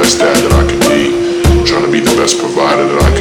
best dad that I could be, trying to be the best provider that I